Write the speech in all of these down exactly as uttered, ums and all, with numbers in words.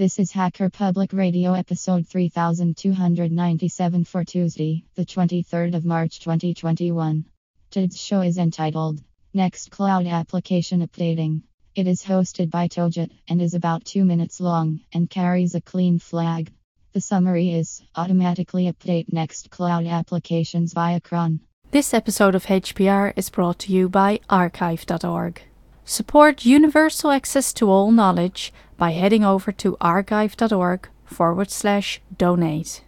This is Hacker Public Radio episode three thousand two hundred ninety-seven for Tuesday, the twenty-third of March twenty twenty-one. Today's show is entitled Nextcloud Application Updating. It is hosted by Tojet and is about two minutes long and carries a clean flag. The summary is automatically update Nextcloud applications via cron. This episode of H P R is brought to you by archive dot org. Support universal access to all knowledge by heading over to archive dot org forward slash donate.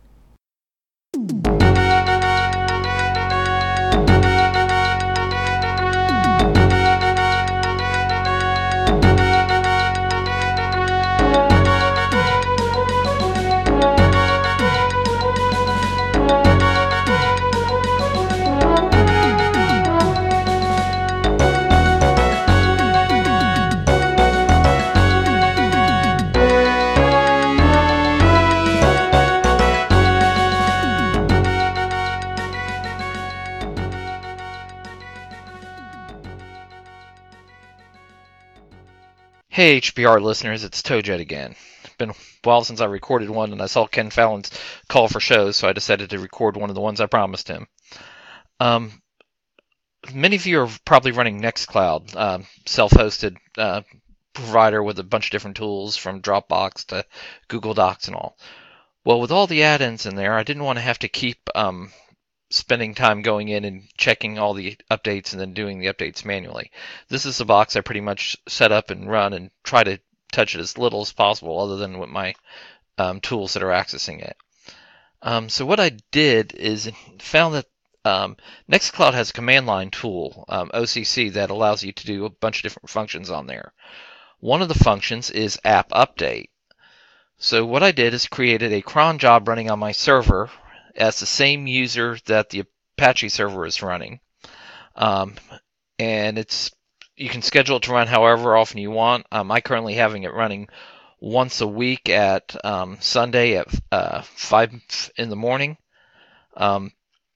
Hey H P R listeners, it's Tojet again. It's been a while since I recorded one, and I saw Ken Fallon's call for shows, so I decided to record one of the ones I promised him. Um, many of you are probably running Nextcloud, uh, self-hosted uh, provider with a bunch of different tools from Dropbox to Google Docs and all. Well, with all the add-ins in there, I didn't want to have to keep um, spending time going in and checking all the updates and then doing the updates manually. This is a box I pretty much set up and run and try to touch it as little as possible other than with my um, tools that are accessing it. Um, so what I did is found that um, Nextcloud has a command line tool, um, O C C, that allows you to do a bunch of different functions on there. One of the functions is app update. So what I did is created a cron job running on my server as the same user that the Apache server is running. Um, and it's you can schedule it to run however often you want. Um, I currently having it running once a week at um, Sunday at uh, five in the morning. Um,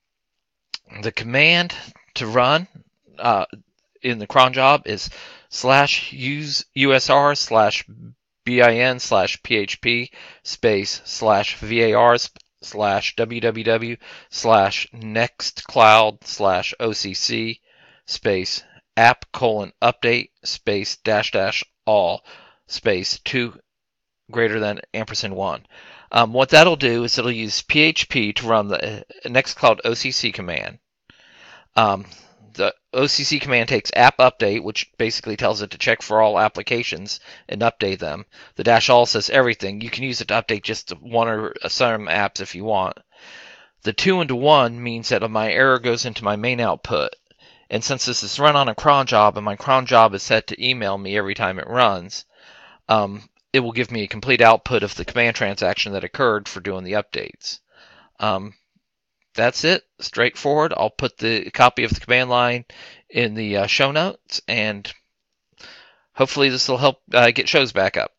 the command to run uh, in the cron job is slash use usr slash bin slash php space slash vars slash www slash nextcloud slash occ space app colon update space dash dash all space two greater than ampersand one. Um, what that'll do is it'll use P H P to run the Nextcloud O C C command. Um, the O C C command takes app update, which basically tells it to check for all applications and update them. The dash all says everything. You can use it to update just one or some apps if you want. The two into one means that my error goes into my main output. And since this is run on a cron job and my cron job is set to email me every time it runs, um, it will give me a complete output of the command transaction that occurred for doing the updates. Um, That's it. Straightforward. I'll put the copy of the command line in the uh, show notes, and hopefully this will help uh, get shows back up.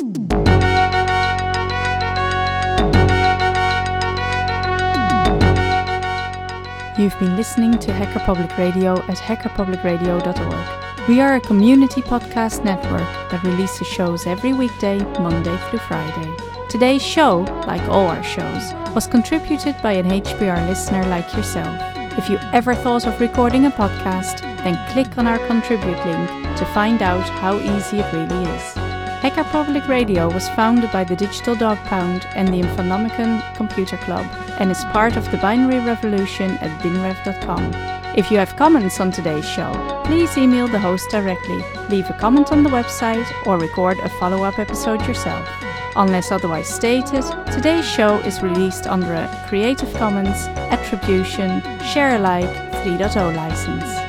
You've been listening to Hacker Public Radio at hacker public radio dot org. We are a community podcast network that releases shows every weekday, Monday through Friday. Today's show, like all our shows, was contributed by an H P R listener like yourself. If you ever thought of recording a podcast, then click on our contribute link to find out how easy it really is. Hacker Public Radio was founded by the Digital Dog Pound and the Infonomicon Computer Club and is part of the binary revolution at binrev dot com. If you have comments on today's show, please email the host directly, leave a comment on the website, or record a follow-up episode yourself. Unless otherwise stated, today's show is released under a Creative Commons Attribution Share Alike three point oh license.